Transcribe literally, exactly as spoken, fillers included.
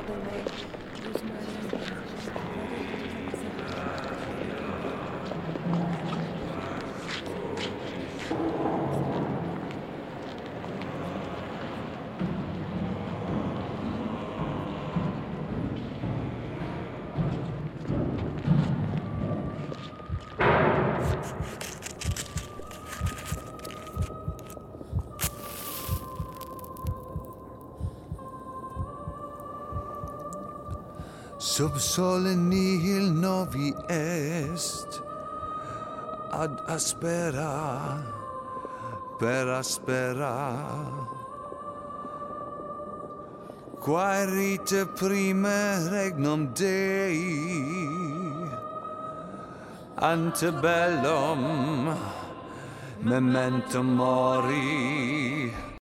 Sub sole nihil novi est, ad aspera, per aspera. Quaerite prime regnum Dei, ante bellum memento mori.